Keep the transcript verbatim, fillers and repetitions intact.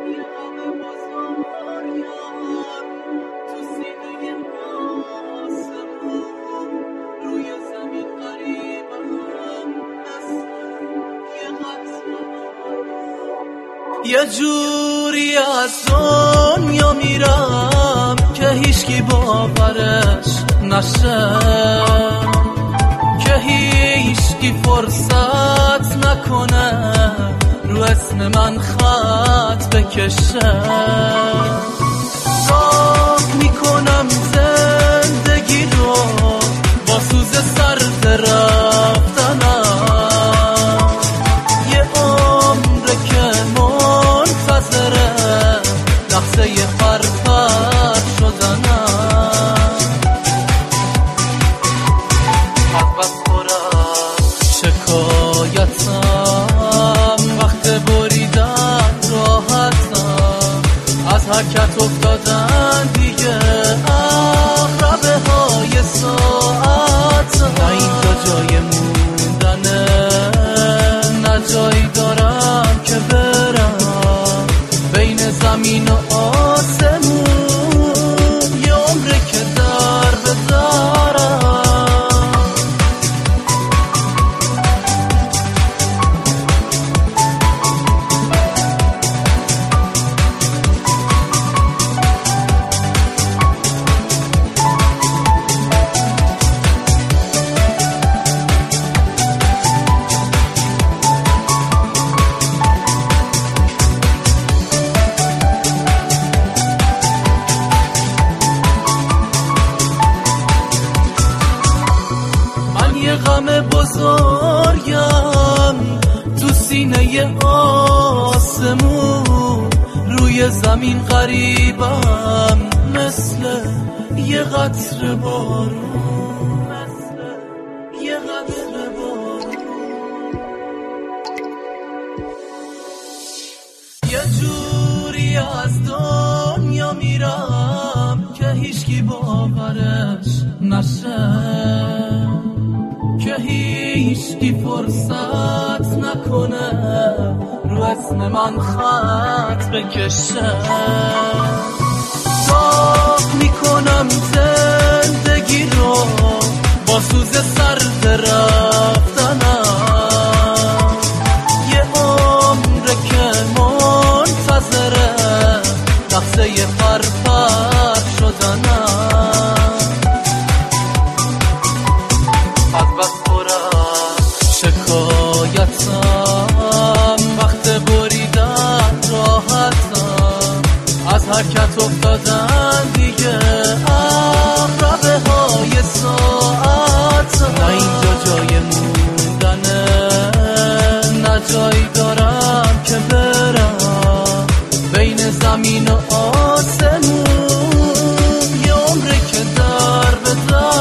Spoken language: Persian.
یه جوری از دنیا میرم که هیچکی باورش نشه، که هیچکی فرصت نکنه رو اسم من خط بکشه. راه میکنم زندگی رو با سوز سرد رفتنم، یه عمره که منتظره لحظه فرفر شدنم. از بس پر از شکایتم، وقت بریدن راحتم، از حرکت افتادن دیگه عقربه های ساعتم. نه اینجا جای موندنه، نه جایی دارم که برم بین زمین و آسمون، یه عمره که در بدارم. غم بزرگم تو سینه آسمون، روی زمین غریبم مثل یه قطره بارون، مثل یه قطره بارون. یه جوری از دنیا میرم که هیچکی باورش نشه، که هیچکی فرصت نکنه رو اسم من خط بکشه. راه میکنم زندگی رو با سوز سرد رفتنم، یه عمره که منتظره لحظه فرفر شدنم. از بس پر از شکایتم، وقت بریدن راحتم، از حرکت افتادن دیگه عقربه های ساعتم. نه اینجا جای موندنه، نه جایی دارم که برم بین زمین و آسمون، یه عمره که در بدارم.